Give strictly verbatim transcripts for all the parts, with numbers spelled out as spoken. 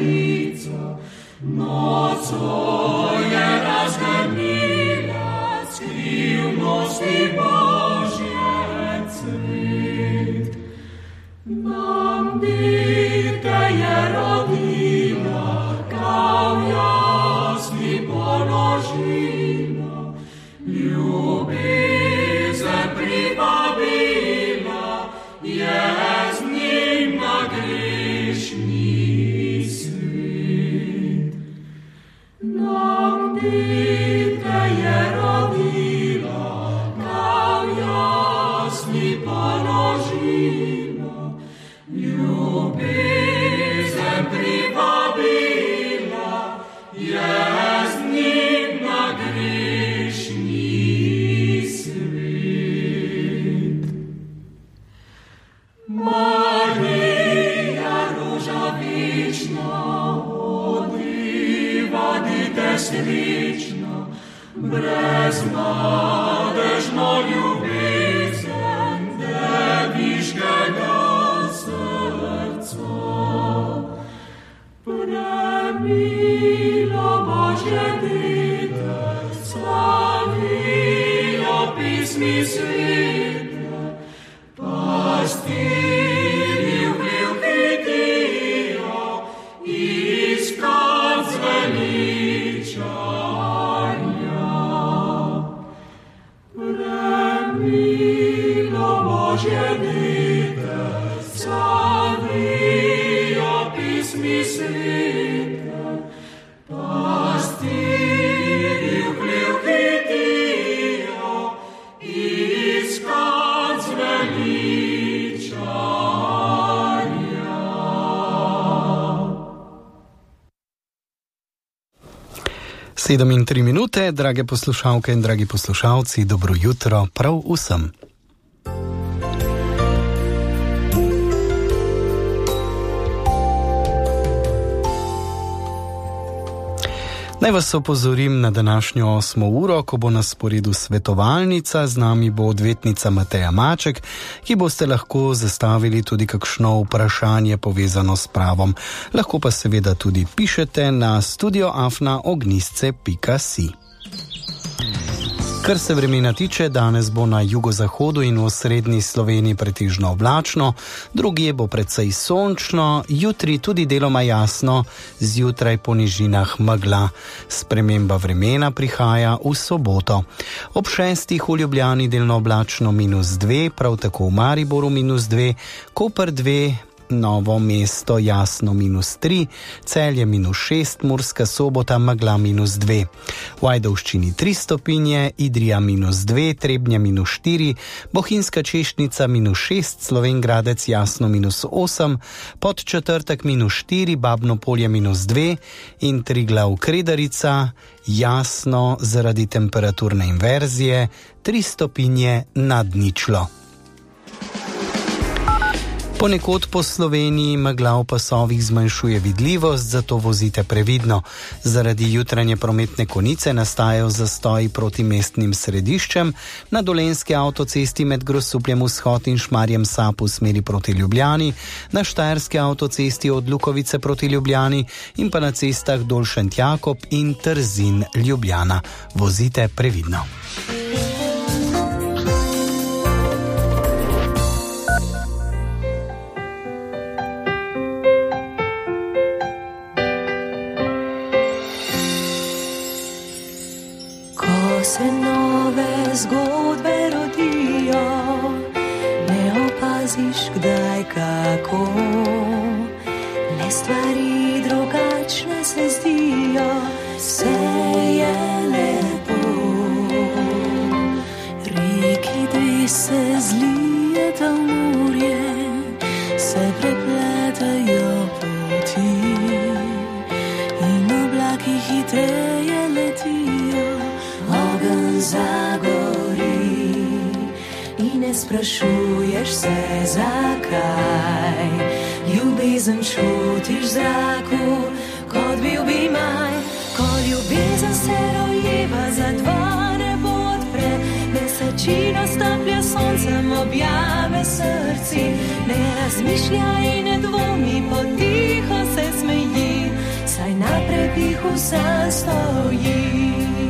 devicą, nocą je razgrnila skrivnosti Božje cvet. Nam dite je rodila, kao jasni položila, ljubezen pribavila, je z njim na grešni svet. Nam dite je rodila, kao jasni položila, ljubezen pribavila, je z njim na grešni svet. Marija, ruža večna, odivadite srečna, breznadežno ljubezen deviškega srca. Premilo Božje dete, slavijo pismi svete, pastirji vljubitijo, iskat zveličanja. Premilo Božje dete, slavijo pismi svete, pastirji vljubitijo, iskat zveličanja. Sedem in tri minute, drage poslušalke in dragi poslušalci, dobro jutro prav vsem. Naj vas opozorim na današnjo osmo uro, ko bo na sporedu svetovalnica, z nami bo odvetnica Mateja Maček, ki boste lahko zastavili tudi kakšno vprašanje povezano s pravom. Lahko pa seveda tudi pišete na studio afna ognjisce pika si. Kar se vremena tiče, danes bo na jugozahodu in v srednji Sloveniji pretežno oblačno, drugje bo precej sončno, jutri tudi deloma jasno, zjutraj po nižinah megla. Sprememba vremena prihaja v soboto. Ob šestih v Ljubljani delno oblačno minus dve, prav tako v Mariboru minus dve, Koper dve, Novo mesto jasno minus tri, Celje minus šest, Murska Sobota megla minus dve. V Ajdovščini tri stopinje, Idrija minus dve, Trebnje minus štiri, Bohinjska Češnica minus šest, Slovenj Gradec jasno minus osem, Podčetrtek minus štiri, Babno Polje minus dve in Triglav Kredarica jasno zaradi temperaturne inverzije tri stopinje nad ničlo. Ponekod po Sloveniji megla v pasovih zmanjšuje vidljivost, zato vozite previdno. Zaradi jutranje prometne konice nastajajo zastoji proti mestnim središčem, na Dolenjski avtocesti med Grosupljem vzhod in Šmarjem Sap v smeri proti Ljubljani, na Štajerski avtocesti od Lukovice proti Ljubljani in pa na cestah Dolšent Jakob in Trzin Ljubljana. Vozite previdno. Se nove zgodbe rodijo, ne opaziš kdaj kako, le stvari drugačne se zdijo, vse je lepo. Reki dve se zlijeta v morje, se prepletajo poti in oblaki hitreje letijo. Ogen zagori in ne sprašuješ se zakaj. Ljubezen čutiš v zraku, kot bil bi maj. Ko ljubezen se rojeva, za dva nebo odpre, mesečina staplja soncem objave srci. Ne razmišlja in ne dvomi, potiho se smeji. prepihu sam stoji.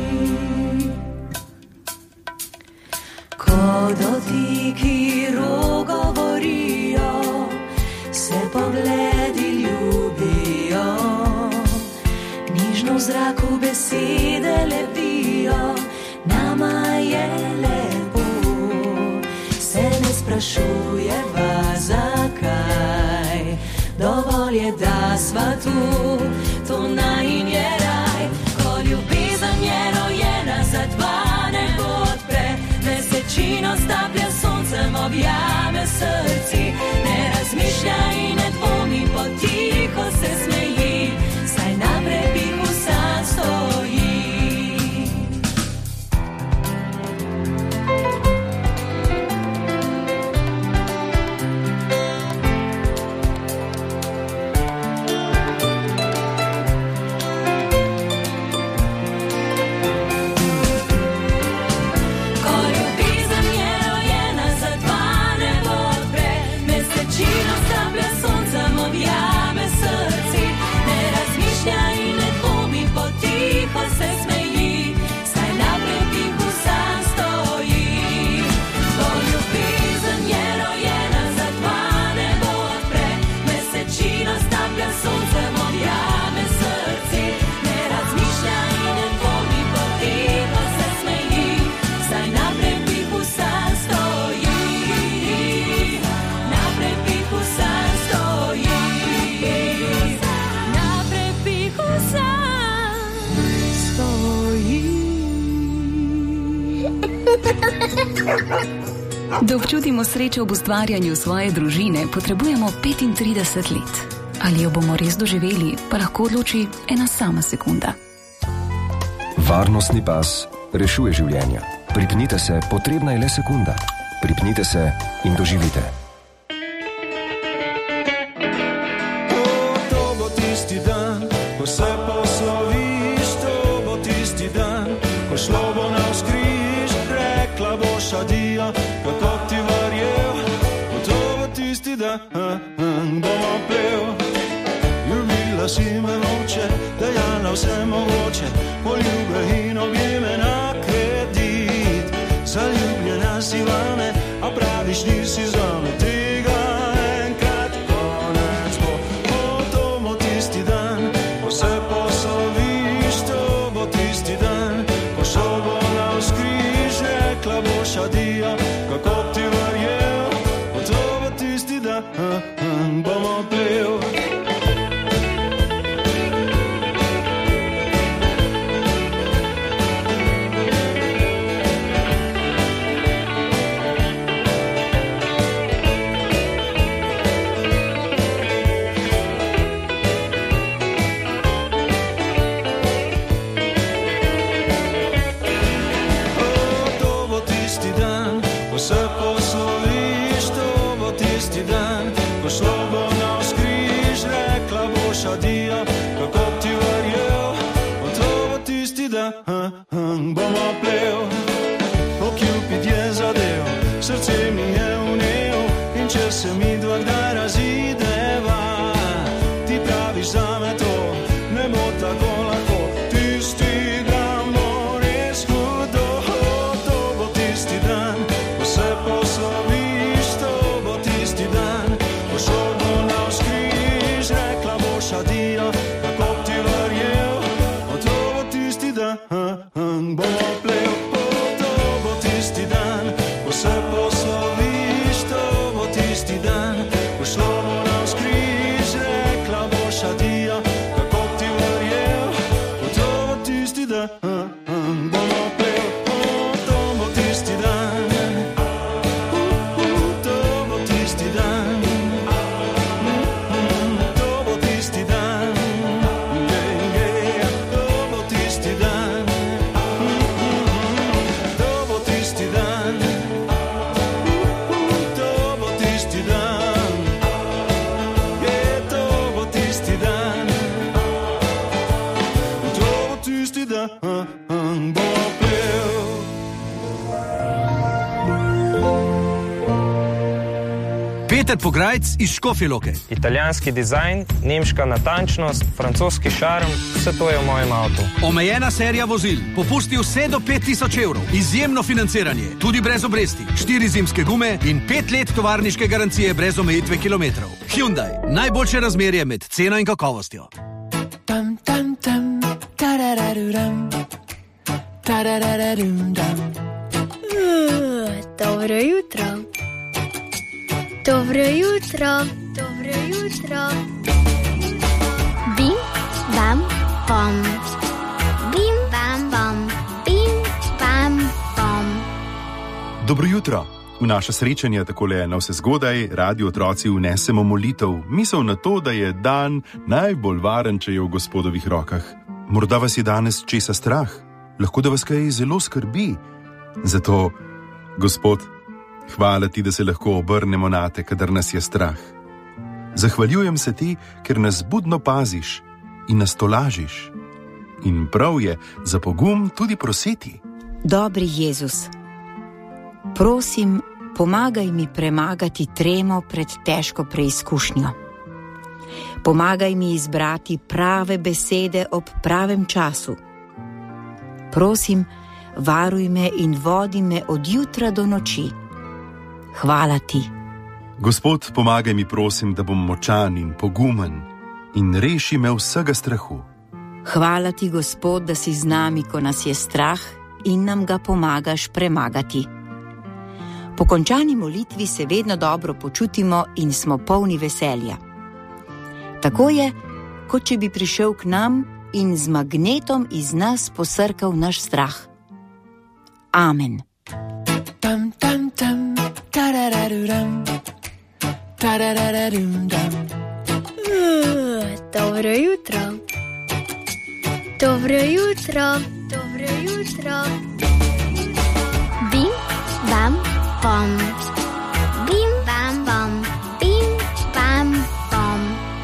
Ko dotiki rok govorijo, se pogledi ljubijo, nižno v zraku besede lepijo, nama je lepo, se ne sprašujeva zakaj, dovolj je, da sva tu, to najin je raj, ko ljubezen je rojena, za dva nebo odpre, mesečino staplja soncem, objame srci, ne razmišlja in ne dvomi, potiho se smeji, saj na prepihu sam stoji. Da občutimo srečo ob ustvarjanju svoje družine, potrebujemo petintrideset let. Ali jo bomo res doživeli, pa lahko odloči ena sama sekunda. Varnostni pas rešuje življenja. Pripnite se, potrebna je le sekunda. Pripnite se in doživite. To bo tisti dan, ko se posloviš, to bo tisti dan, ko šlo bo navzkriž, rekla boš adijo, kako ti verjel. To bo tisti dan, bomo pel. Ljubila si me noče, dejala vse mogoče, poljube in objeme na kredit. Zaljubljena si vame, a praviš nisi zame, tega enkrat konec bo. O, to bo tisti dan, ko se posloviš, to bo tisti dan, ko šlo bo navzkriž, rekla boš adijo, kako ti verjel. O, to bo tisti dan, bomo pel. Adijo, kako ti verjel, o to bo tisti dan, bomo plel. O, Cupid je zadev, srce mi je vnel, in če se mi dva kdaj razideva, ti praviš zame to, ne bo tako lahko, tisti dan bo res hudo. O, to bo tisti dan, ko se posloviš, to bo tisti dan, ko šlo bo navzkriž, rekla boš adijo, kako ti verjel. O, to bo tisti dan, bomo plel. O, to bo tisti dan, ko se posloviš, to bo tisti dan, ko šlo bo navzkriž, rekla boš adijo, kako ti verjel. O, to bo tisti dan, bomo plel. O, to bo tisti dan, to bo tisti dan, to bo tisti dan. Peter Pograjc iz Škofje Loke. Italijanski dizajn, nemška natančnost, francoski šarm, vse to je v mojem avtu. Omejena serija vozil, popusti vse do pet tisoč evrov, izjemno financiranje, tudi brez obresti, štiri zimske gume in pet let tovarniške garancije brez omejitve kilometrov. Hyundai, najboljše razmerje med ceno in kakovostjo. Tam, tam, tam, tarararuram, tarararum, dam. Uh, dobro jutro. Dobro jutro. Dobro jutro. Bim, bam, bom. Bim, bam, bom. Bim, bam, bom. Dobro jutro. V naše srečanje takole na vse zgodaj radio otroci vnesemo molitev, misel na to, da je dan najbolj varen, če je v Gospodovih rokah. Morda vas je danes česa strah, lahko da vas kaj zelo skrbi. Zato, Gospod, hvala ti, da se lahko obrnemo nate, kadar nas je strah. Zahvaljujem se ti, ker nas budno paziš in nas tolažiš. In prav je za pogum tudi prositi. Dobri Jezus, prosim, pomagaj mi premagati tremo pred težko preizkušnjo. Pomagaj mi izbrati prave besede ob pravem času. Prosim, varuj me in vodi me od jutra do noči. Hvala ti. Gospod, pomagaj mi prosim, da bom močan in pogumen in reši me vsega strahu. Hvala ti, Gospod, da si z nami, ko nas je strah in nam ga pomagaš premagati. Po končani molitvi se vedno dobro počutimo in smo polni veselja. Tako je, kot če bi prišel k nam in z magnetom iz nas posrkal naš strah. Amen. Tam, tam, tam, tarararuram, tarararum, dam. Uh, dobro jutro. Dobro jutro. Dobro jutro. Bim, bam, bom. Bim, bam, bom. Bim, bam, bom.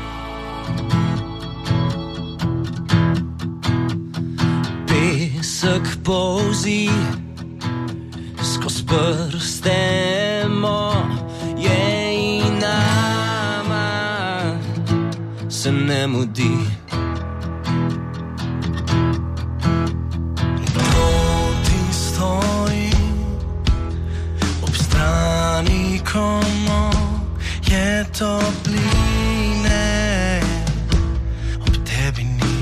Pesek polzi skozi prste moje in nama se ne mudi. Proti stojim ob strani, komu je topline, ob tebi ni.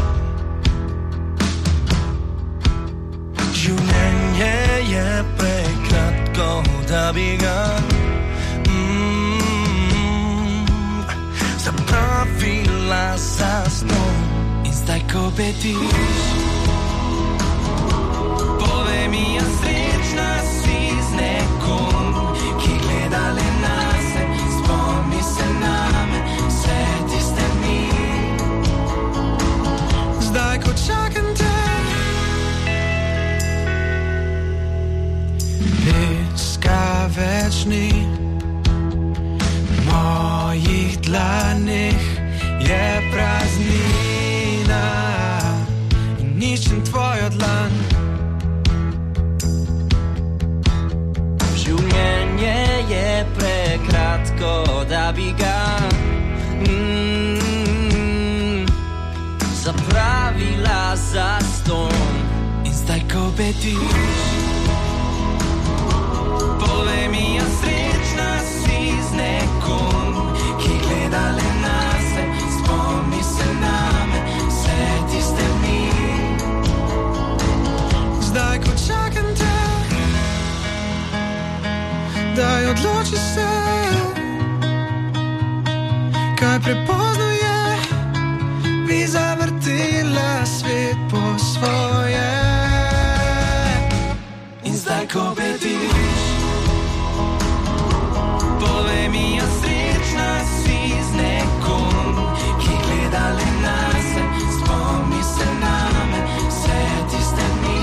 Življenje je prekratko, da bi ga mm, zapravila za snom. In zdaj, ko bediš, povej mi, ja srečna si z nekom, ki gleda le nase, spomni se name, vse tiste dni. Zdaj, ko čakam te, peska več ni, mojih dlanih je praznina in iščem tvojo dlan. Življenje je prekratko, da bi ga mm, zapravila za ston. In zdaj, ko bediš, povej mi, ja srečna si z nekom, ki gleda le nase, spomni se name, vse tiste dni. Zdaj, ko čakam te, daj odloči se, kaj prepozno je, bi zavrtila svet po svoje. In zdaj, ko bediš, povej mi, ja srečna si z nekom, ki gleda le nase, spomni se name, vse tiste dni.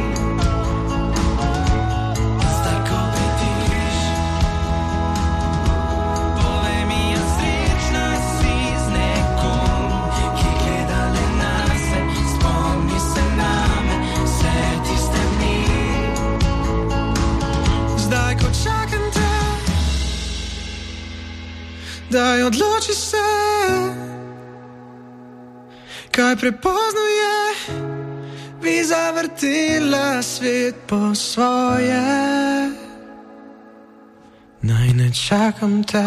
In zdaj, ko bediš, povej mi, ja srečna si z nekom, ki gleda le nase, spomni se name, vse tiste dni. odloči se, kaj prepozno je, bi zavrtila svet po svoje. Naj ne čakam te.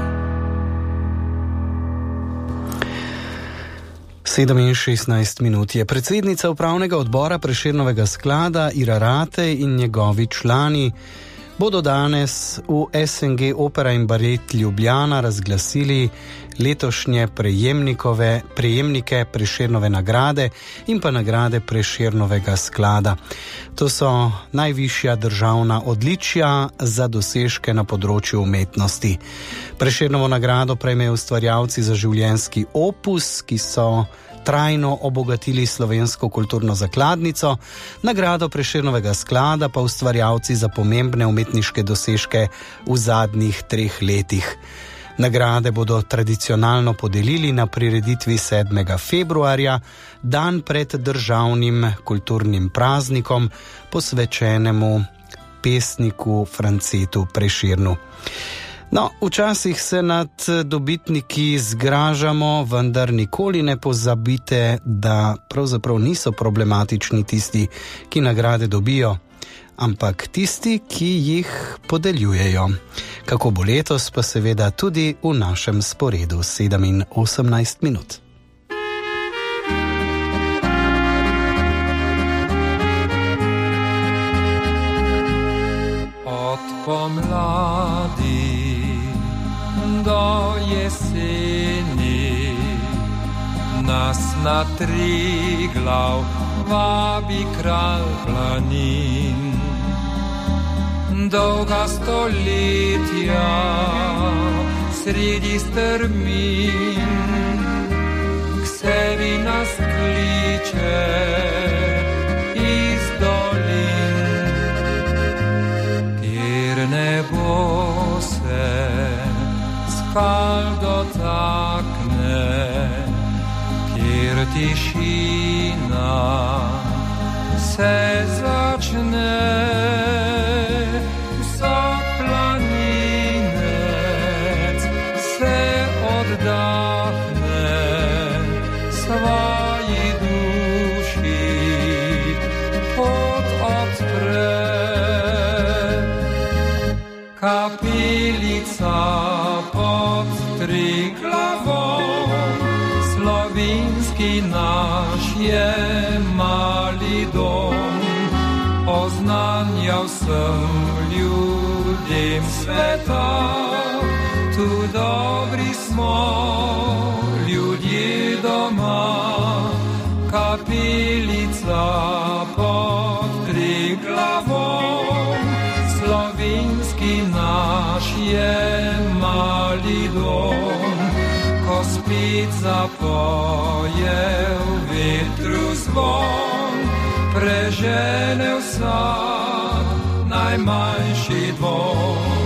sedem in šestnajst minut je predsednica upravnega odbora Prešernovega sklada Ira Ratej in njegovi člani bodo danes v S N G Opera in Balet Ljubljana razglasili letošnje prejemnikove, prejemnike Prešernove nagrade in pa nagrade Prešernovega sklada. To so najvišja državna odličja za dosežke na področju umetnosti. Prešernovo nagrado prejmejo ustvarjalci za življenjski opus, ki so trajno obogatili slovensko kulturno zakladnico, nagrado Prešernovega sklada pa ustvarjalci za pomembne umetniške dosežke v zadnjih treh letih. Nagrade bodo tradicionalno podelili na prireditvi sedmega februarja, dan pred državnim kulturnim praznikom, posvečenemu pesniku Francetu Prešernu. No, včasih se nad dobitniki zgražamo, vendar nikoli ne pozabite, da pravzaprav niso problematični tisti, ki nagrade dobijo, ampak tisti, ki jih podeljujejo. Kako bo letos, pa seveda tudi v našem sporedu sedem in osemnajst minut. Od pomladi do jeseni nas na Triglav vabi kralj planin. Dolga stoletja sredi strmin k sebi nas kliče iz dolin, kjer nebo se skal dotakne, kjer tišina se začne. Vsak planinec se oddahne svoji duši, pot odpre. Kapelica pod Triglavom, slovenski naš je mali dom, oznanjal sem ljudem sveta, tu dobri smo ljudje doma. Kapelica pod Triglavom, slovenski naš je mali dom, ko spet zapoje v vetru zvon, prežene vsak najmanjši dvom.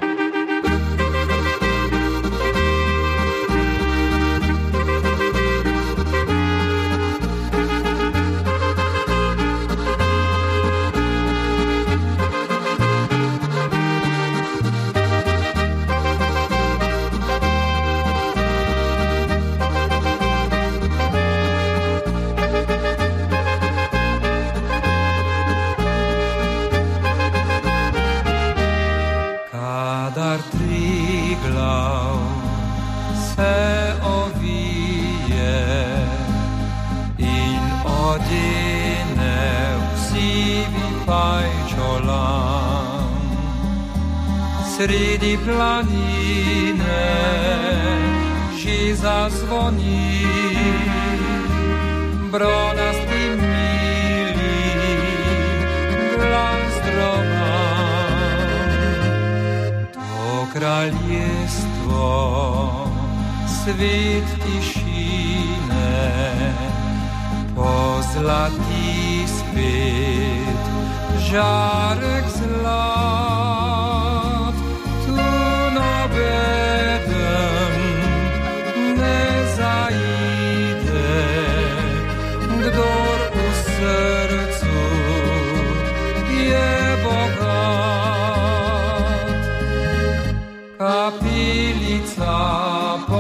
Sredi planine že zazvoni, bronasti mili glas droban. To kraljestvo, svet tišine, pozlati spet žarek zlat. Bedem ne zaide, kdor v srcu je bogat. Kapelica po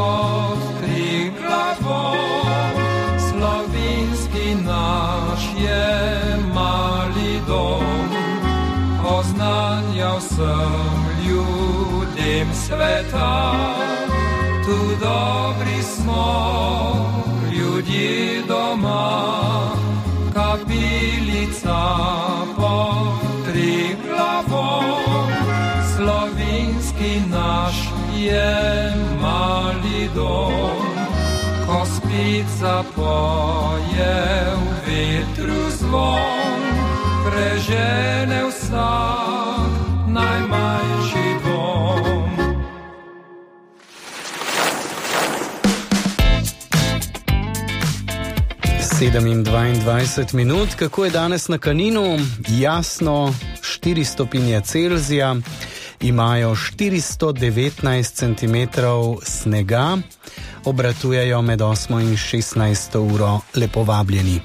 vsem ljudem sveta. Tu dobri smo ljudje doma, kapilica pod Triglavom. Slovenski naš je mali dom, ko spica poje v vetru zvon, prežene vsak najmanjši dom. sedem in dvaindvajset minut, kako je danes na Kaninu? Jasno, štiri stopinje Celzija, imajo štiristo devetnajst centimetrov snega, obratujejo med osmo in šestnajsto uro. Lepo vabljeni.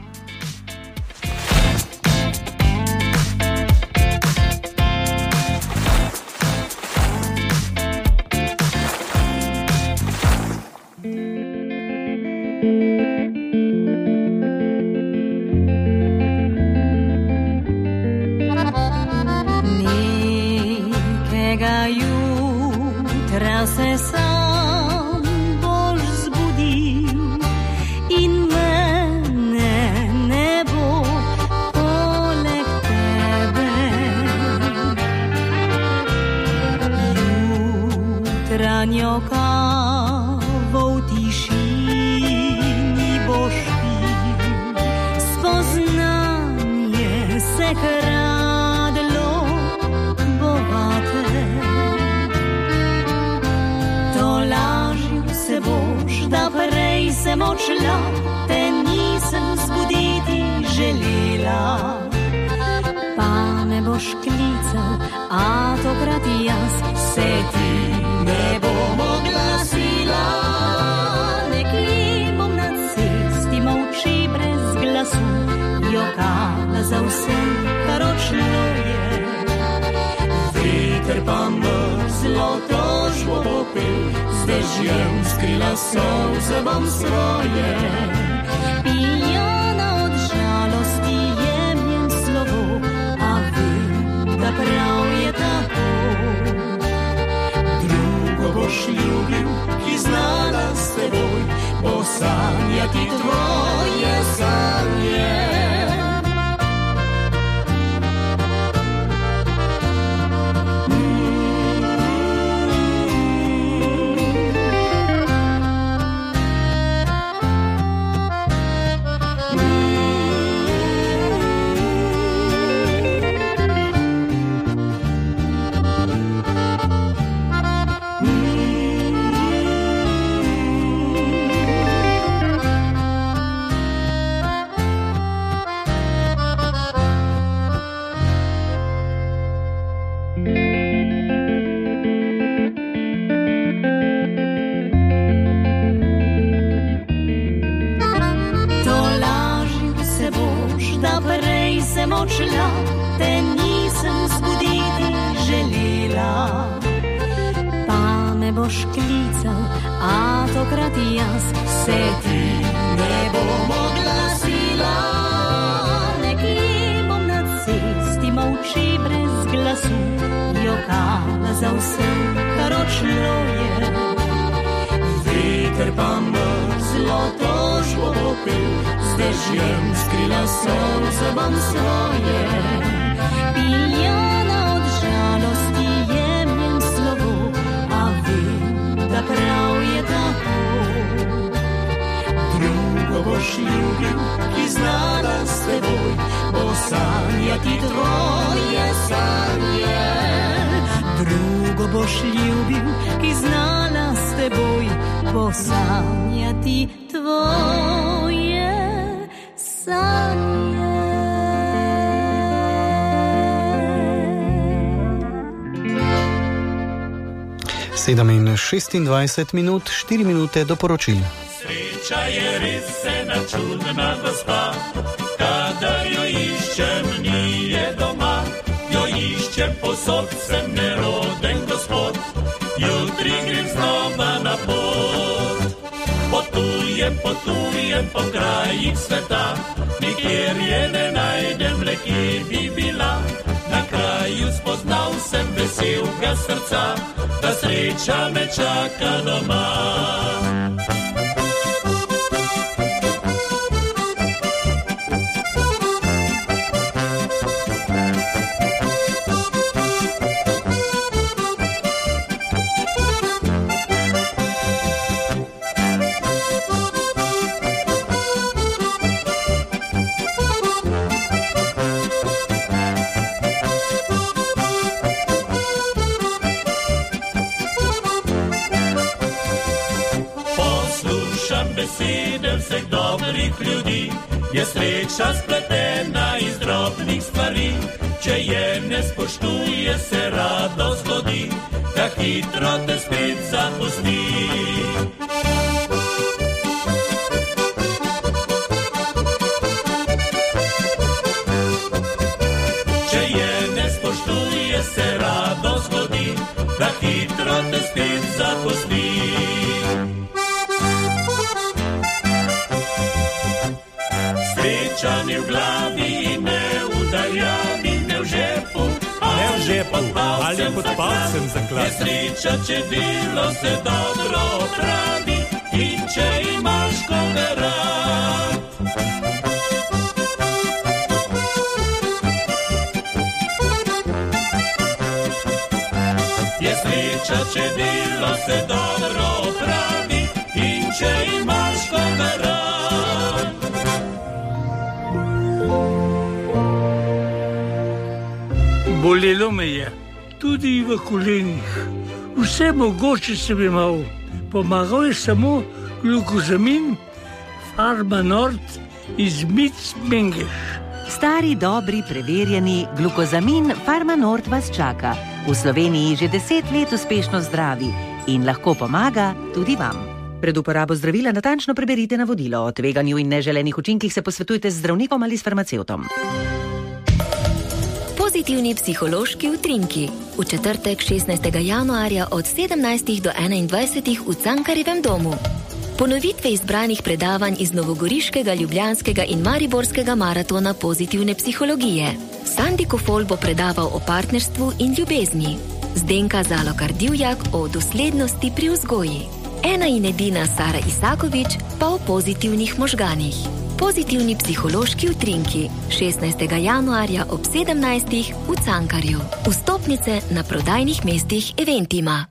sedem in šestindvajset minut, štiri minute do poročil. Sreča je res ena čudna gospa, kadar jo iščem, ni je doma. Jo iščem posod, sem neroden gospod, jutri grem znova na pot. Potuje Potujem, potujem po krajih sveta, nikjer je ne najdem, le kje bi bila. Na kraju spoznal sem veselega srca, da sreča me čaka doma. Besede vseh dobrih ljudi, je sreča spletena iz drobnih stvari. Če je ne spoštuje, se rado zgodi, da hitro te spet zapusti. Če je ne spoštuje, se rado zgodi, da hitro te spet zapusti. Srečani v glavi in ne v daljavi, ne v žepu, ne v žepu, ali pod palcem zaklat. Je sreča, če delo se dobro opravi in če imaš koga rad. Je sreča, če delo se dobro opravi in če imaš koga rad. Bolelo me je, tudi v kolenih. Vse mogoče sem imel. Pomagal je samo glukozamin Farmanort iz Micmengeš. Stari, dobri, preverjeni glukozamin Farmanort vas čaka. V Sloveniji že deset let uspešno zdravi in lahko pomaga tudi vam. Pred uporabo zdravila natančno preberite navodilo. O tveganju in neželenih učinkih se posvetujte z zdravnikom ali s farmacevtom. Pozitivni psihološki utrinki. V četrtek šestnajstega januarja od sedemnajstih do enaindvajsetih v Cankarjevem domu. Ponovitve izbranih predavanj iz novogoriškega, ljubljanskega in mariborskega maratona pozitivne psihologije. Sandi Kofol bo predaval o partnerstvu in ljubezni. Zdenka Zalokar-Divjak o doslednosti pri vzgoji. Ena in edina Sara Isakovič pa o pozitivnih možganih. Pozitivni psihološki utrinki šestnajstega januarja ob sedemnajstih v Cankarju. Vstopnice na prodajnih mestih Eventima.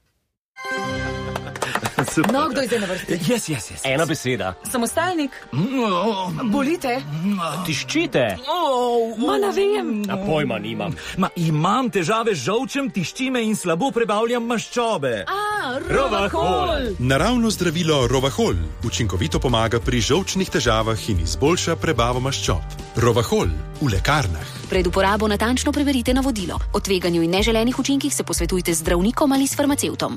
No, kdo je zdaj na vrsti? Jaz, jaz, jaz. Ena beseda. Samostalnik? Bolite? Tiščite? Ma ne vem. A pojma nimam. Ma imam težave z žolčem, tišči me in slabo prebavljam maščobe. A, Rovahol. Naravno zdravilo Rovahol učinkovito pomaga pri žolčnih težavah in izboljša prebavo maščob. Rovahol v lekarnah. Pred uporabo natančno preverite navodilo. O tveganju in neželenih učinkih se posvetujte z zdravnikom ali s farmacevtom.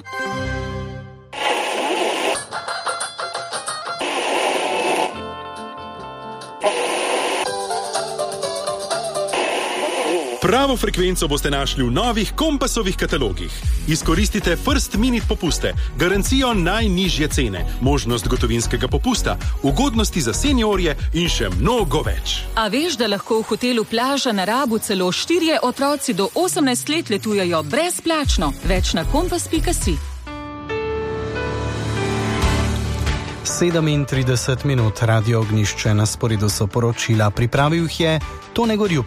Pravo frekvenco boste našli v novih Kompasovih katalogih. Izkoristite First Minute popuste, garancijo najnižje cene, možnost gotovinskega popusta, ugodnosti za seniorje in še mnogo več. A veš, da lahko v hotelu Plaža na Rabu celo štirje otroci do osemnajst let letujejo brezplačno? Več na kompas pika si. sedemintrideset minut Radio Ognjišče, na sporedu so poročila, pripravil jih je Tone Gorjup.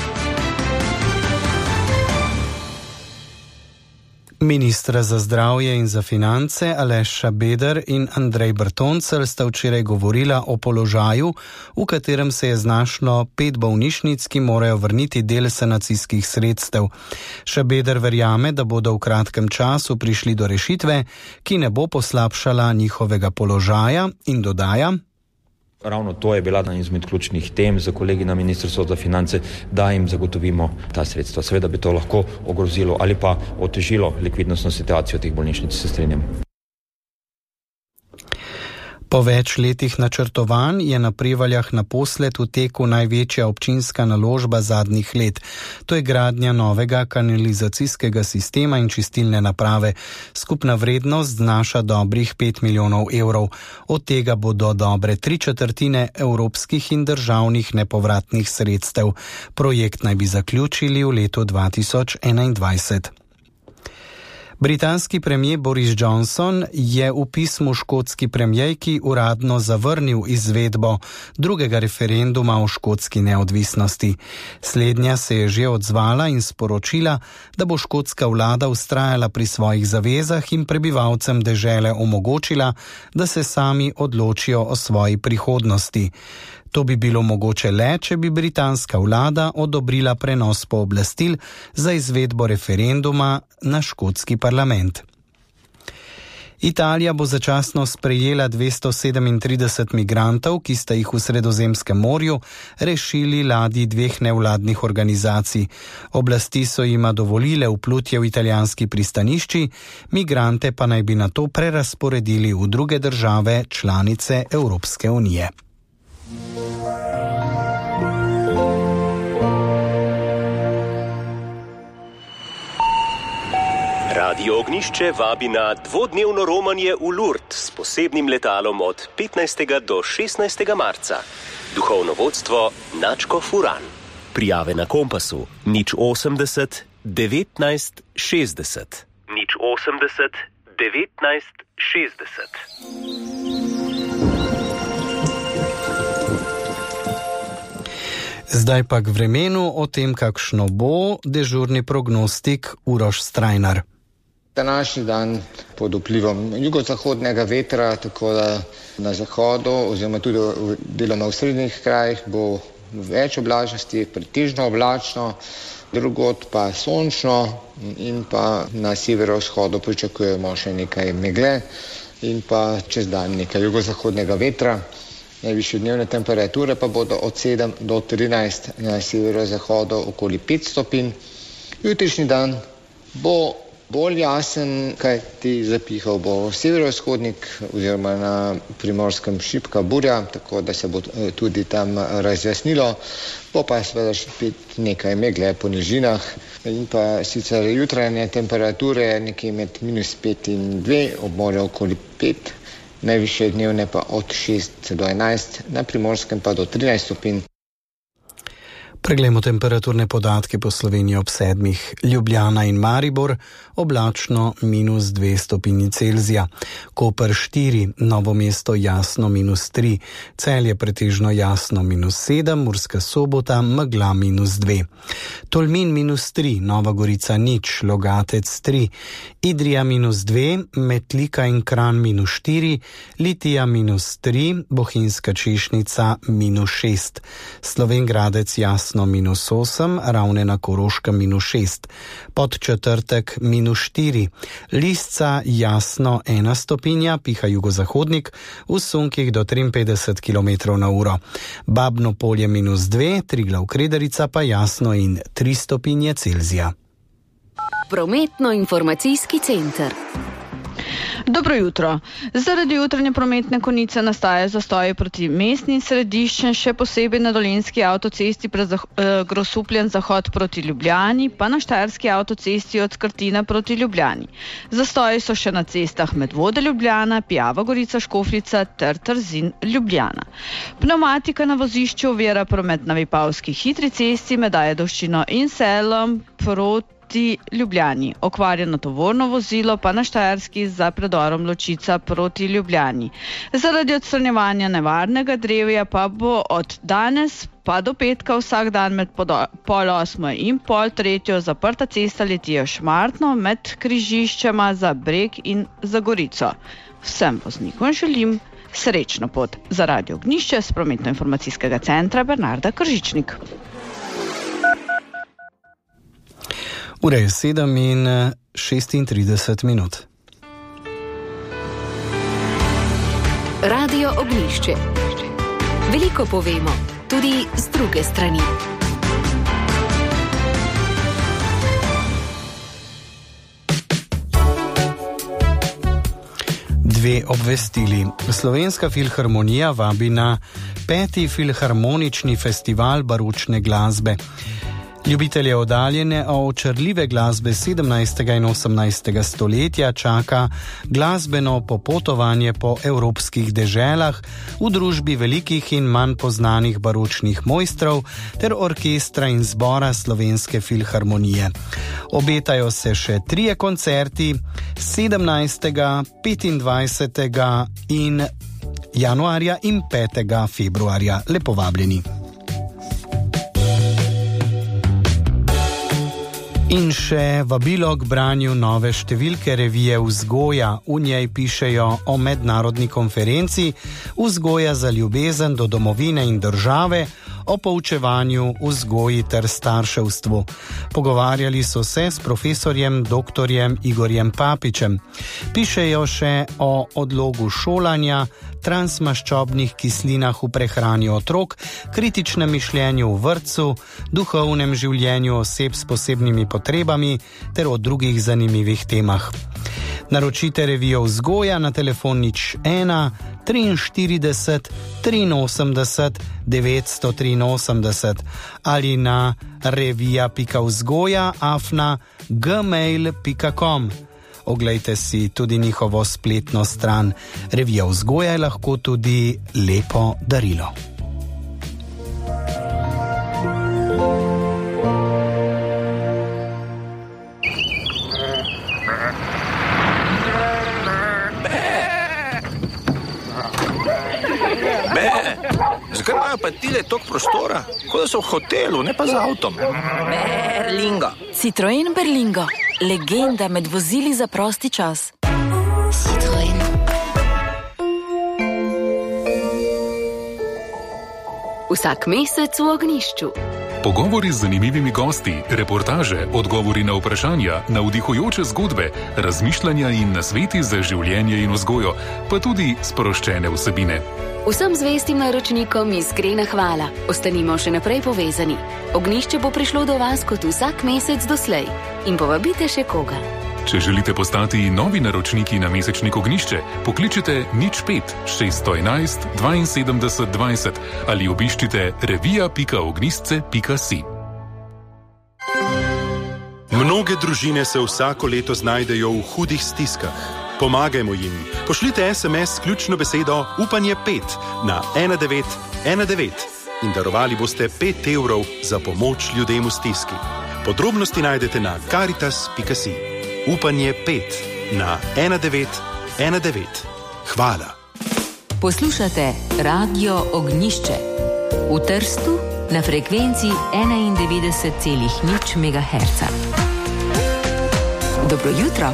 Ministra za zdravje in za finance Aleš Šabeder in Andrej Bertoncelj sta včeraj govorila o položaju, v katerem se je znašlo pet bolnišnic, ki morajo vrniti del sanacijskih sredstev. Šabeder verjame, da bodo v kratkem času prišli do rešitve, ki ne bo poslabšala njihovega položaja, in dodaja: Ravno to je bila ena izmed ključnih tem za kolegi na Ministrstvu za finance, da jim zagotovimo ta sredstva. Seveda bi to lahko ogrozilo ali pa otežilo likvidnostno situacijo teh bolnišnic, se strinjam. Po več letih načrtovanj je na Prevaljah naposled v teku največja občinska naložba zadnjih let. To je gradnja novega kanalizacijskega sistema in čistilne naprave. Skupna vrednost znaša dobrih pet milijonov evrov. Od tega bodo dobre tri četrtine evropskih in državnih nepovratnih sredstev. Projekt naj bi zaključili v letu dva tisoč enaindvajset. Britanski premijer Boris Johnson je v pismu škotski premijerki uradno zavrnil izvedbo drugega referenduma o škotski neodvisnosti. Slednja se je že odzvala in sporočila, da bo škotska vlada vztrajala pri svojih zavezah in prebivalcem dežele omogočila, da se sami odločijo o svoji prihodnosti. To bi bilo mogoče le, če bi britanska vlada odobrila prenos pooblastil za izvedbo referenduma na škotski parlament. Italija bo začasno sprejela dvesto sedemintrideset migrantov, ki sta jih v Sredozemskem morju rešili ladji dveh nevladnih organizacij. Oblasti so jima dovolile vplutje v italijanski pristanišči, migrante pa naj bi nato prerazporedili v druge države članice Evropske unije. Radio Ognišče vabi na dvodnevno romanje v Lourdes s posebnim letalom od petnajstega do šestnajstega marca. Duhovno vodstvo Načko Furan. Prijave na Kompasu nič osemdeset devetnajst šestdeset. nič osemdeset devetnajst šestdeset. Zdaj pa k vremenu, o tem, kakšno bo, dežurni prognostik Uroš Strajnar. Današnji dan pod vplivom jugozahodnega vetra, tako da na zahodu oziroma tudi deloma v srednjih krajih bo več oblačnosti, pretežno oblačno, drugod pa sončno in pa na severovzhodu pričakujemo še nekaj megle in pa čez dan nekaj jugozahodnega vetra. Najvišje dnevne temperature pa bodo od sedem do trinajst, na severozahodu okoli pet stopinj. Jutrišnji dan bo bolj jasen, kaj ti zapihal bo severovzhodnik oziroma na Primorskem šibka burja, tako da se bo tudi tam razjasnilo. Bo pa seveda spet nekaj megle po nižinah in pa sicer jutranje temperature nekje med minus pet in dve, ob morju okoli pet, najvišje dnevne pa od šest do enajst, na Primorskem pa do trinajst stopinj. Preglejmo temperaturne podatke po Sloveniji ob sedmih. Ljubljana in Maribor oblačno minus dve stopinji Celzija. Koper štiri, Novo mesto jasno minus tri, Celje pretežno jasno minus sedem, Murska Sobota megla minus dve. Tolmin minus tri, Nova Gorica nič, Logatec tri, Idrija minus dve, Metlika in Kranj minus štiri, Litija minus tri, Bohinjska Češnica minus šest, Slovenjgradec jasno minus osem, Ravne na Koroškem minus šest, Podčetrtek minus štiri, Lisca jasno ena stopinja, piha jugozahodnik, v sunkih do triinpetdeset kilometrov na uro. Babno Polje minus dve, Triglav Krederica pa jasno in tri stopinje Celzija. Prometno-informacijski center. Dobro jutro. Zaradi jutranje prometne konice nastaja zastoj proti mestnim središčem, še posebej na Dolenjski avtocesti pred zah- eh, Grosupljen zahod proti Ljubljani, pa na Štajerski avtocesti od Skrtina proti Ljubljani. Zastoji so še na cestah Medvode Ljubljana, Pijava Gorica Škofljica ter Trzin Ljubljana. Pneumatika na vozišču ovira promet na Vipavski hitri cesti med Ajdovščino in Selom proti Ljubljani. Okvarjeno tovorno vozilo pa na Štajerski za predorom Ločica proti Ljubljani. Zaradi odstranjevanja nevarnega drevja pa bo od danes pa do petka vsak dan med podo- pol osmo in pol tretjo zaprta cesta Litija Šmartno med križiščema za Breg in za Gorico. Vsem voznikom želim srečno pot. Za Radio Ognišče s prometno-informacijskega centra Bernarda Kržičnik. Ura je sedem in šestintrideset minut. Radio Ognišče. Veliko povemo, tudi z druge strani. Dve Dve obvestili. Slovenska filharmonija vabi na peti filharmonični festival baročne glasbe. Ljubitelje oddaljene, a očarljive glasbe sedemnajstega in osemnajstega stoletja čaka glasbeno popotovanje po evropskih deželah v družbi velikih in manj poznanih baročnih mojstrov ter orkestra in zbora Slovenske filharmonije. Obetajo se še trije koncerti sedemnajstega, petindvajsetega in januarja in petega februarja. Lepo vabljeni. In še vabilo k branju nove številke revije Vzgoja. V njej pišejo o mednarodni konferenci Vzgoja za ljubezen do domovine in države, o poučevanju, vzgoji ter starševstvu. Pogovarjali so se s profesorjem doktorjem Igorjem Papičem. Pišejo še o odlogu šolanja, transmaščobnih kislinah v prehrani otrok, kritičnem mišljenju v vrtcu, duhovnem življenju oseb s posebnimi potrebami ter o drugih zanimivih temah. Naročite revijo Vzgoja na telefon nič ena triinštirideset triinosemdeset devetsto triinosemdeset ali na revija pika vzgoja afna gmail pika com. Oglejte si tudi njihovo spletno stran. Revija Vzgoja je lahko tudi lepo darilo. Zakaj imajo pa tile tok prostora? Kot da so v hotelu, ne pa z avtom. Berlingo. Citroen Berlingo. Legenda med vozili za prosti čas. Citroen. Vsak mesec v Ognjišču. Pogovori z zanimivimi gosti, reportaže, odgovori na vprašanja, navdihujoče zgodbe, razmišljanja in nasveti za življenje in vzgojo, pa tudi sproščene vsebine. Vsem zvestim naročnikom iskrena hvala. Ostanimo še naprej povezani. Ognjišče bo prišlo do vas kot vsak mesec doslej. In povabite še koga. Če želite postati novi naročniki na mesečnik Ognjišče, pokličite nič pet šeststo enajst dvainsedemdeset dvajset ali obiščite revija pika ognjišče pika si. Mnoge družine se vsako leto znajdejo v hudih stiskah. Pomagajmo jim. Pošljite es em es s ključno besedo Upanje pet na ena devet ena devet in darovali boste pet evrov za pomoč ljudem v stiski. Podrobnosti najdete na karitas pika si. Upanje pet na ena devet ena devet. Hvala. Poslušate Radio Ognjišče v Trstu na frekvenci enaindevetdeset celih nič megaherca. Dobro jutro.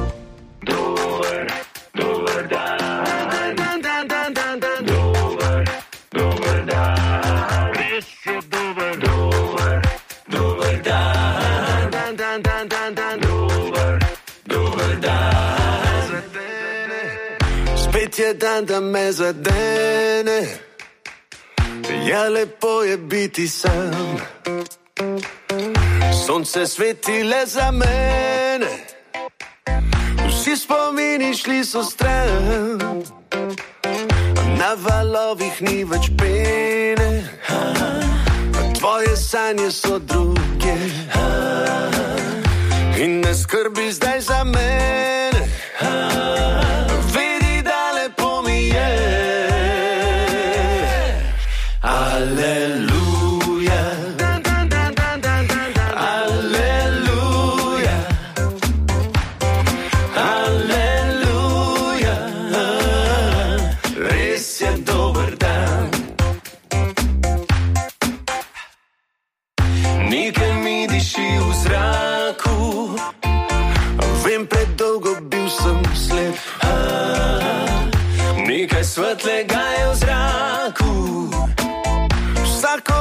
Je dan, da me zadene. Ja, lepo je biti sam. Sonce sveti le za mene. Vsi spomini šli so stran. Na valovih ni več pene. Tvoje sanje so druge. In ne skrbi zdaj za mene. Aleluja, aleluja, aleluja, res je dober dan. Nekaj mi diši v zraku, vem, predolgo bil sem slep. Nekaj svetlega je v zraku, vsako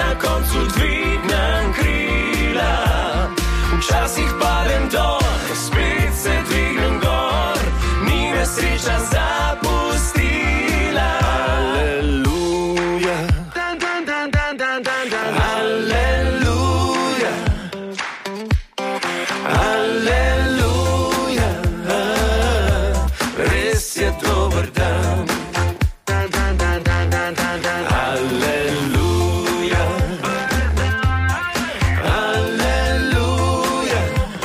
na koncu dvignem krila. Včasih padem dol, spet se dvignem gor, ni me sreča zapustila. Aleluja, dan, dan, dan, dan, dan, dan, dan. Aleluja, aleluja, res je dober dan. Dan, dan, dan, dan, dan, dan, dan. Aleluja, aleluja,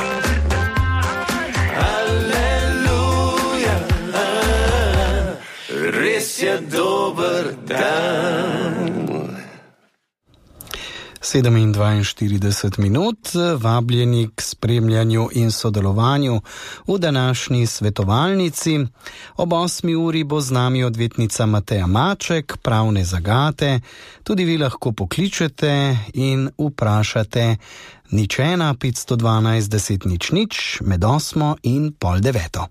aleluja, res je dober dan. sedem in dvainštirideset minut, vabljeni k spremljanju in sodelovanju v današnji svetovalnici. Ob osmi uri bo z nami odvetnica Mateja Maček, pravne zagate. Tudi vi lahko pokličete in vprašate nič ena petsto dvanajst deset nič nič med osmo in pol deveto.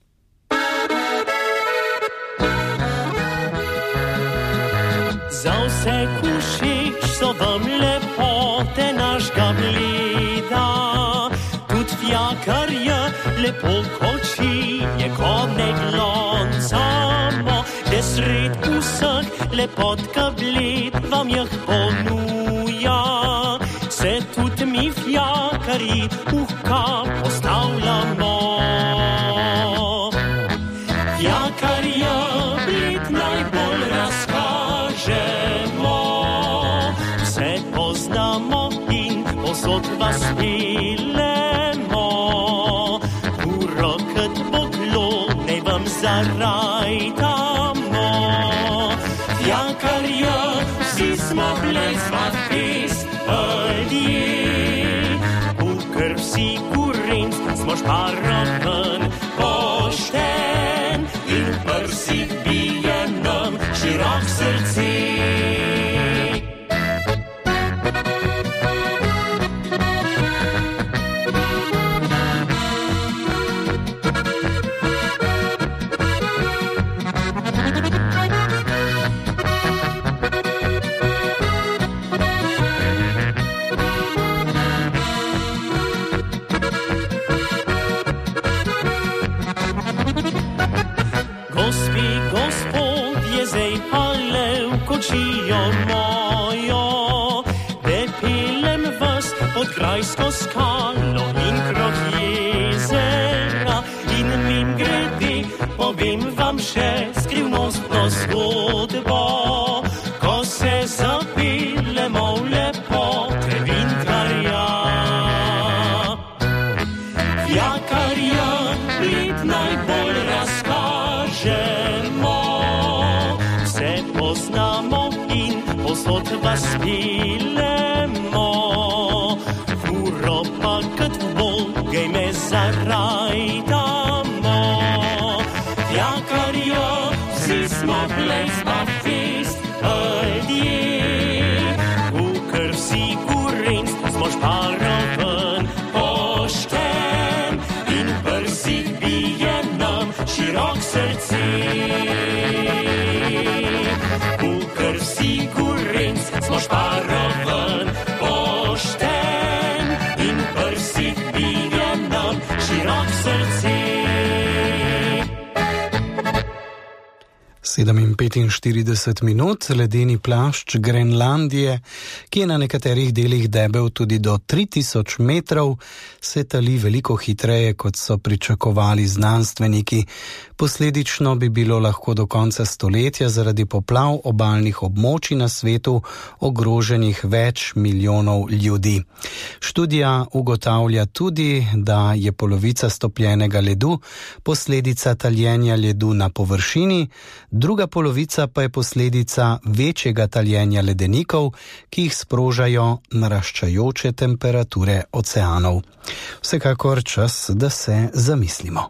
Za vse kušič so vam lepote našega bleda, tudi fjakar je lepo koči, je konec loncamo, da sred vseh lepotka bled vam jih ponuja. Se tudi mi fjakari uhka postavljamo. Fjakar je bled najbolj razkažemo, vse poznamo in posod vas pelemo. Uro kot poklone vam zarajdamo. Fjakar je, vsi smo blezva fest ljudje, ukr vsi kurenc smo šparoven pošten in v prsih bije nam širok srce. Kočijo mojo, da pelem vas pod grajsko skalo in krog jezera in mim grede povem vam še skrivnostno zgodbo, ko se zapelemo v lepote vintarja. Fjakarja bled najbolj razkažemo, vse poznamo in posod vas pelemo. Furo pa kot v Boge me zarajdamo. Fjakarja, vsi smo blezva fest ljudje, ukr vsi kurenc smo šparoven pošten in v prsih bije nam širok srce. Ukr vsi kurenc smo šparoven pošten in v prsih bije nam širok srce. sedem in petinštirideset minut, ledeni plašč Grenlandije, ki je na nekaterih delih debel tudi do tri tisoč metrov, se tali veliko hitreje, kot so pričakovali znanstveniki. Posledično bi bilo lahko do konca stoletja zaradi poplav obalnih območij na svetu ogroženih več milijonov ljudi. Študija ugotavlja tudi, da je polovica stopljenega ledu posledica taljenja ledu na površini, druga polovica pa je posledica večjega taljenja ledenikov, ki jih sprožajo naraščajoče temperature oceanov. Vsekakor čas, da se zamislimo.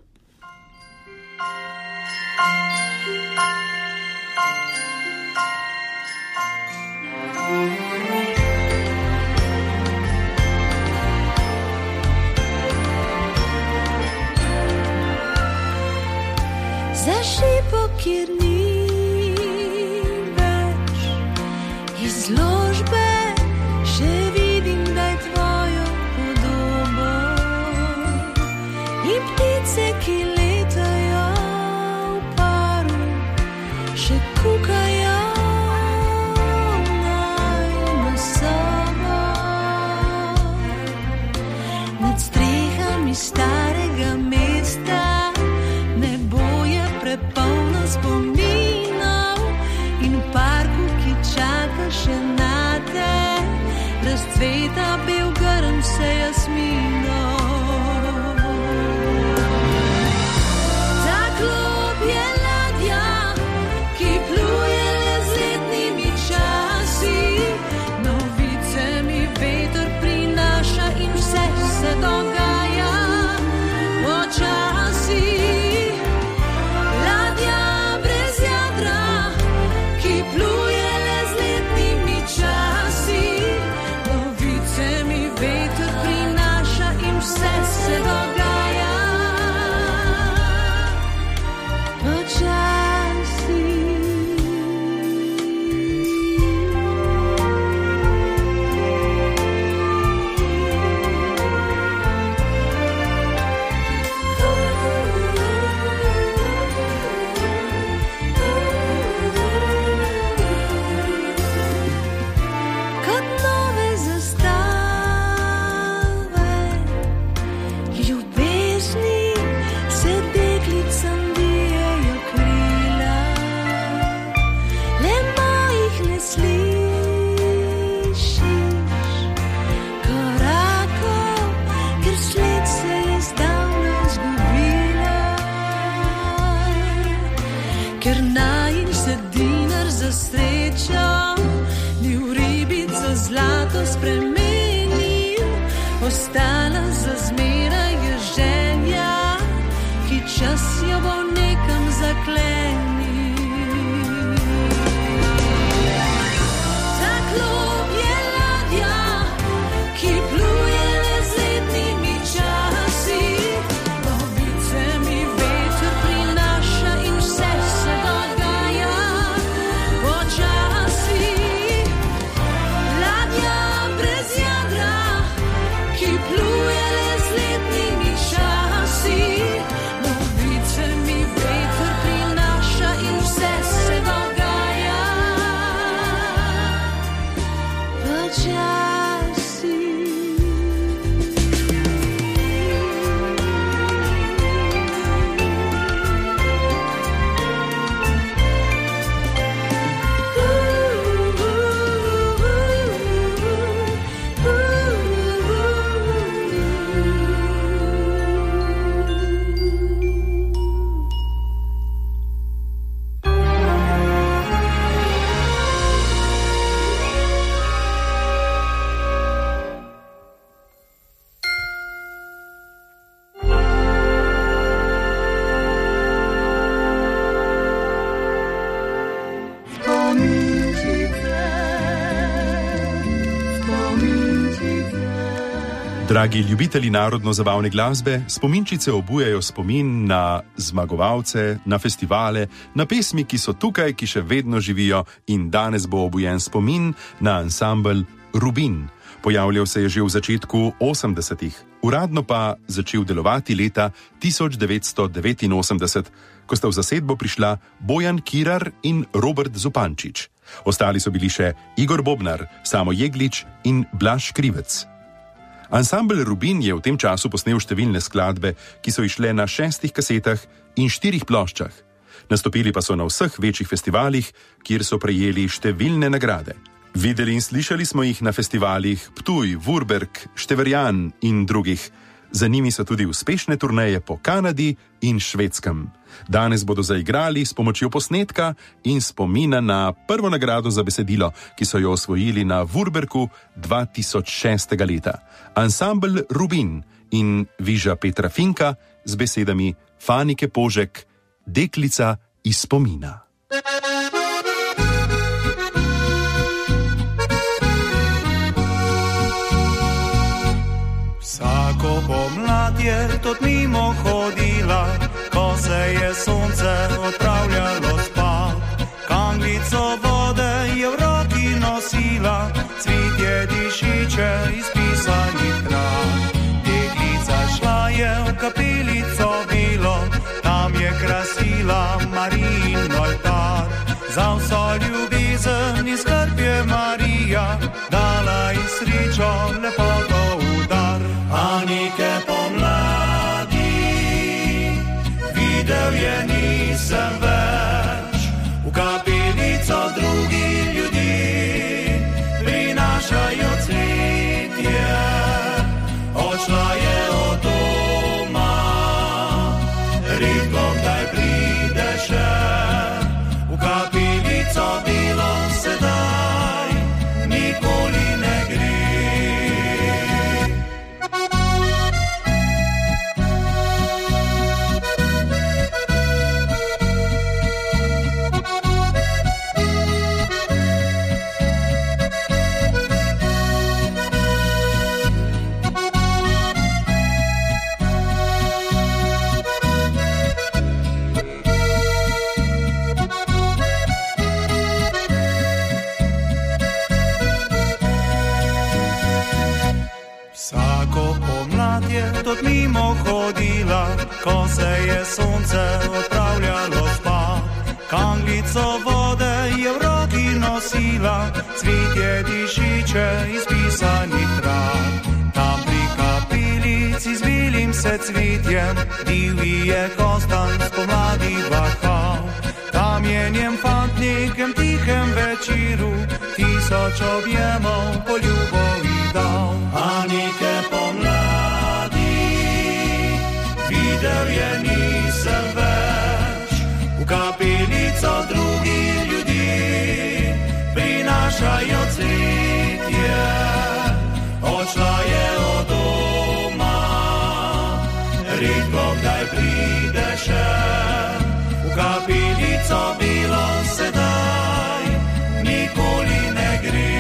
Za šipo, kjer ni več izložbe razcveta bel grm se jasmino. Ta klop je ladja, ki pluje le z letnimi časi. Novice mi veter prinaša in vse se dogaja počasi. Ladja brez jadra, ki pluje le z letnimi časi. Novice mi veter prinaša in vse se dogaja počasi. Kot nove zastave, ljubezni se deklicam vijejo krila. Le mojih ne slišiš korakov, ker sled se je zdavno zgubila. Ker najin se dinar za srečo ni v ribico zlato spremenil. Ostala za zmeraj je želja, ki čas jo bo nekam zaklenil. Ta klop je ladja, ki pluje le z letnimi časi. Novice mi veter prinaša in vse se dogaja počasi. Ladja brez jadra, ki pluje le z letnimi časi. Novice mi veter prinaša in vse se dogaja počasi. Dragi ljubitelji narodno-zabavne glasbe, spominčice obujajo spomin na zmagovalce, na festivale, na pesmi, ki so tukaj, ki še vedno živijo, in danes bo obujen spomin na ansambel Rubin. Pojavljal se je že v začetku osemdesetih, uradno pa začel delovati leta tisoč devetsto devetinosemdeset, ko sta v zasedbo prišla Bojan Kirar in Robert Zupančič. Ostali so bili še Igor Bobnar, Samo Jeglič in Blaž Krivec. Ansambel Rubin je v tem času posnel številne skladbe, ki so išle na šestih kasetah in štirih ploščah. Nastopili pa so na vseh večjih festivalih, kjer so prejeli številne nagrade. Videli in slišali smo jih na festivalih Ptuj, Vurberg, Števerjan in drugih. Za njimi so tudi uspešne turneje po Kanadi in Švedskem. Danes bodo zaigrali s pomočjo posnetka in spomina na prvo nagrado za besedilo, ki so jo osvojili na Vurbergu dva tisoč šest leta. Ansambel Rubin in Viža Petra Finka z besedami Fanike Požek, Deklica iz spomina. Vsako pomlad je tot mimo hodila, ko se je sonce odpravljalo spat. Kanglico vode je v roki nosila, cvitje dišiče iz pisanih trat. Deklica šla je v kapelico bilo, tam je krasila Marijin oltar. Za vso ljubezen in skrb je Marija dala in srečo lepoto udar. Anike pomladi videl je nisem več, v kapelico drugi ljudi prinašajo cvet. povsod mimo hodila, ko se je sonce odpravljalo spat. Kanglico vode je v roki nosila, cvetje dišiče iz pisanih trav. Tam pri kapilici z bilim se cvetjem, divji je kostan spomladi bahal. Tam je njem fant nekem tihem večeru, tisoč objemov po ljubovi dal. A neke pomladi videl je nisem več, v kapelico drugi ljudje prinašajo cvetje. Odšla je od doma, redko kdaj pride še, v kapelico bilo sedaj nikoli ne gre.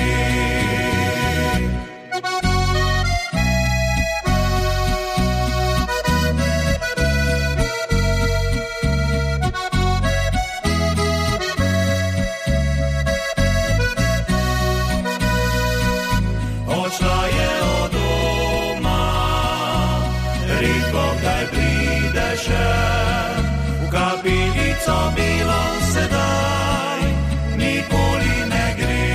Odšla je od doma, redko kdaj pride še, v kapelico bilo sedaj nikoli ne gre.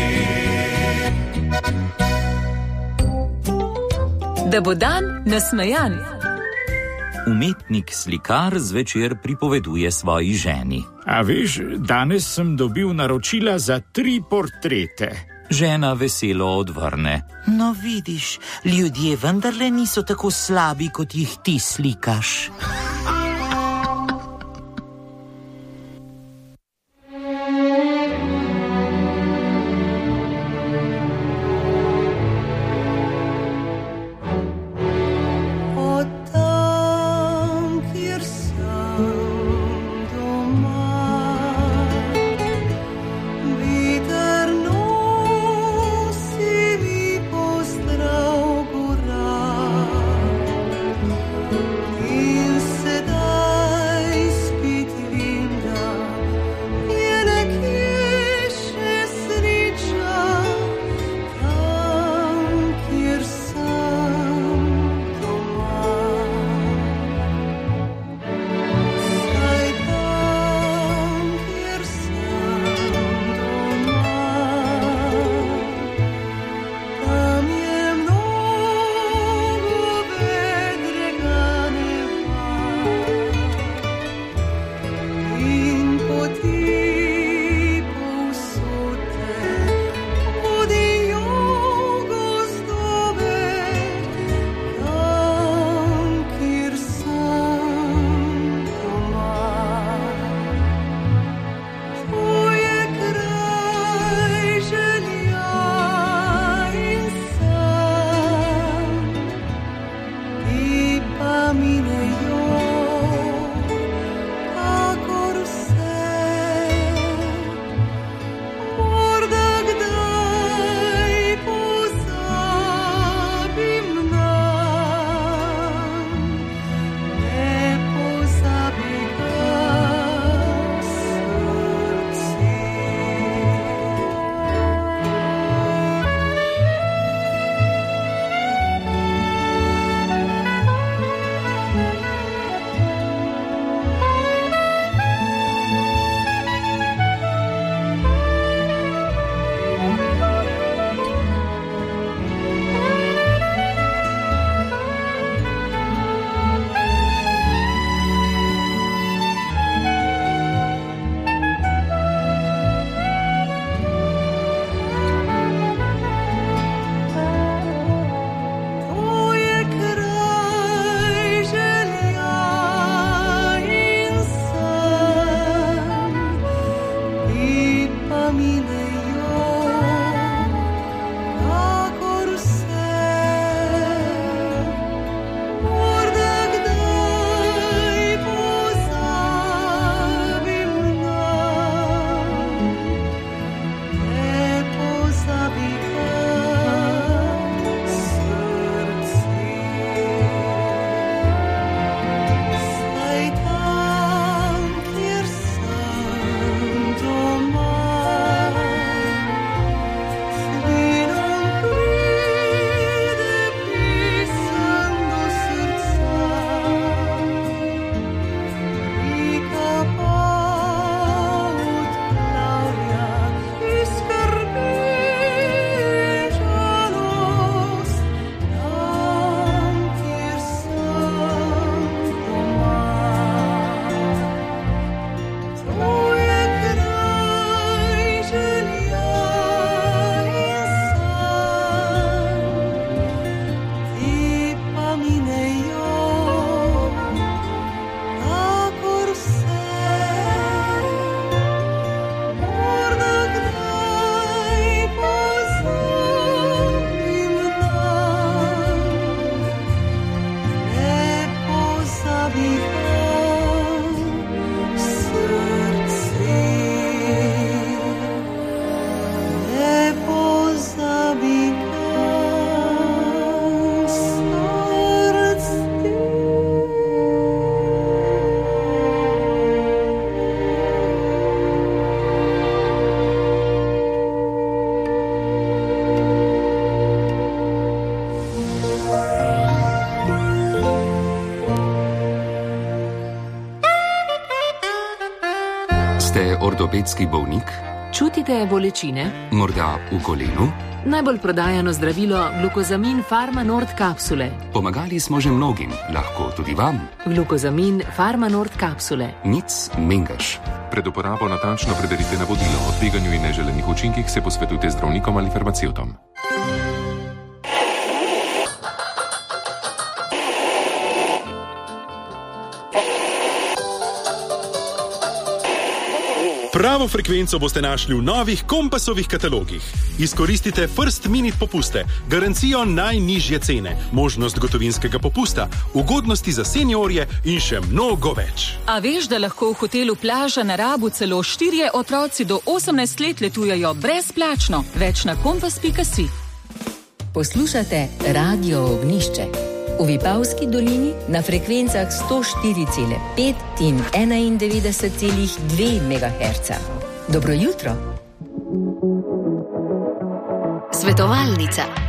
Da bo dan nasmejan. Umetnik slikar zvečer pripoveduje svoji ženi. A veš, danes sem dobil naročila za tri portrete. Žena veselo odvrne. No vidiš, ljudje vendarle niso tako slabi, kot jih ti slikaš. In se ortopedski bolnik? Čutite bolečine? Morda v kolenu? Najbolj prodajano zdravilo Glukozamin Pharma Nord kapsule. Pomagali smo že mnogim, lahko tudi vam. Glukozamin Pharma Nord kapsule. Nic mengaš. Pred uporabo natančno preberite navodila. O tveganju in neželenih učinkih se posvetujte z zdravnikom ali farmacevtom. Pravo frekvenco boste našli v novih Kompasovih katalogih. Izkoristite First Minute popuste, garancijo najnižje cene, možnost gotovinskega popusta, ugodnosti za seniorje in še mnogo več. A veš, da lahko v hotelu Plaža na Rabu celo štirje otroci do osemnajst let letujejo brezplačno? Več na kompas pika si. Poslušate Radio Ognjišče. V Vipavski dolini na frekvencah sto štiri cela pet in enaindevetdeset cela dve megaherca. Dobro jutro. Svetovalnica.